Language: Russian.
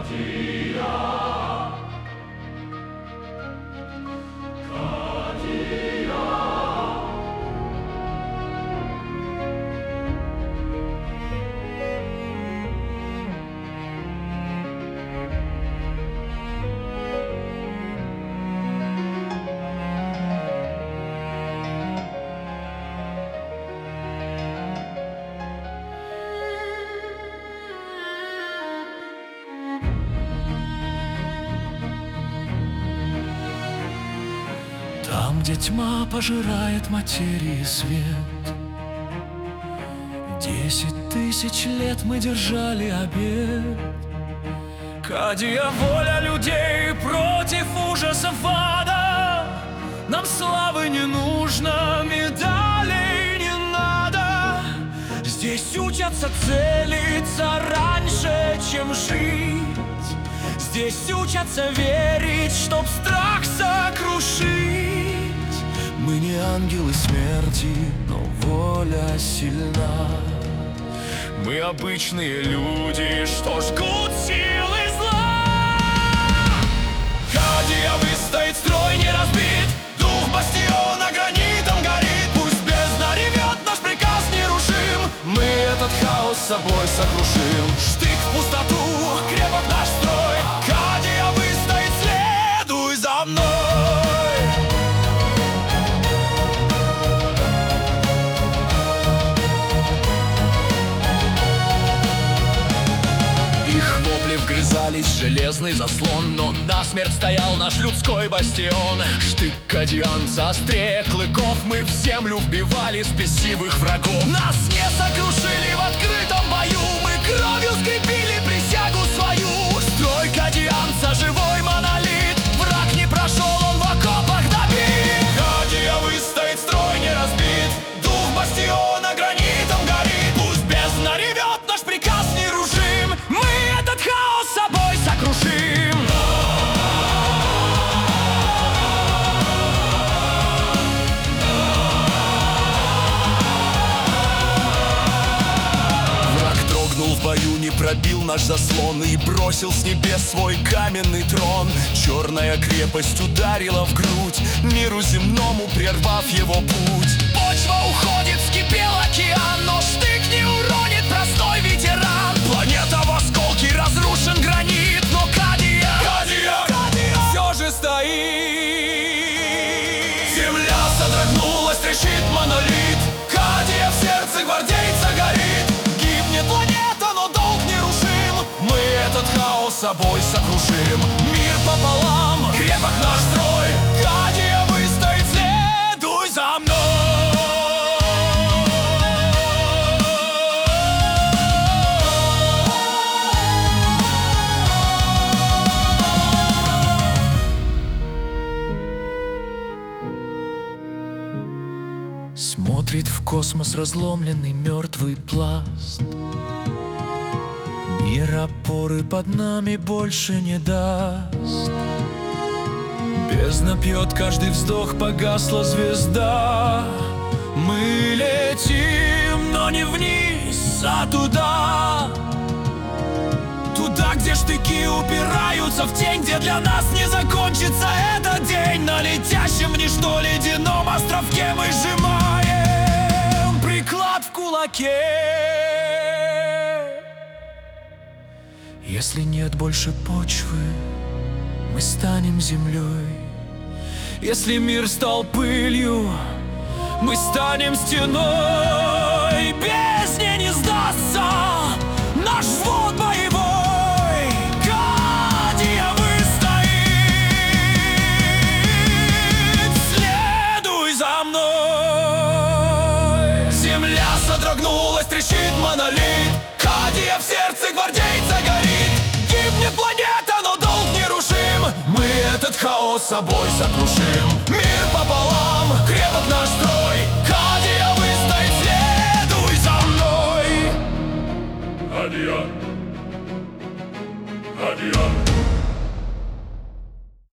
Там, где тьма пожирает материи свет, 10 тысяч лет мы держали обет. Кадия, воля людей против ужасов ада. Нам славы не нужно, медалей не надо. Здесь учатся целиться раньше, чем жить. Здесь учатся верить, чтоб страх сокрушить. Мы не ангелы смерти, но воля сильна. Мы обычные люди, что жгут силы зла. Кадия выстоит, строй не разбит, дух бастиона гранитом горит. Пусть бездна ревет, наш приказ нерушим. Мы этот хаос с собой сокрушим. Штык в пустоту, крепок наш строй. Кадия выстоит, следуй за мной. Вгрызались в железный заслон, но насмерть стоял наш людской бастион. Штык кадианца острее клыков, мы в землю вбивали спесивых врагов. Нас не сокрушили в открытом бою, мы кровью скрепили присягу свою. Строй кадианца, живой монолит, враг не прошел, он в окопах добит. Кадия выстоит, строй не разбит, дух бастиона гранитом горит. Пусть бездна ревет, наш приказ нерушим. Мы этот хаос с собой сокрушим. Враг дрогнул в бою, не пробил наш заслон и бросил с небес свой каменный трон. Черная крепость ударила в грудь, миру земному прервав его путь. Почва уходит, вскипел океан, но штык не уронит простой ветеран. Планета в осколке, разрушен гранит, но Кадия все же стоит. Земля содрогнулась, трещит монолит. Кадия в сердце гвардейца горит. Гибнет планета, но долг нерушим. Мы этот хаос с собой сокрушим. Мир пополам, крепок наш строй. Кадия выстоит, следуй за мной. Смотрит в космос разломленный мертвый пласт. Мир опоры под нами больше не даст. Бездна пьет каждый вздох, погасла звезда. Мы летим, но не вниз, а туда. Туда, где штыки упираются в тень, где для нас не закончится этот день. На летящем в ничто ледяном островке мы сжимаем приклад в кулаке. Если нет больше почвы, мы станем землей. Если мир стал пылью, мы станем стеной. Бездне не сдастся наш взвод боевой. Кадия выстоит, следуй за мной. Земля содрогнулась, трещит монолит. Кадия в сердце гвардейца горит. Гибнет планета, но долг нерушим. Мы этот хаос с собой сокрушим.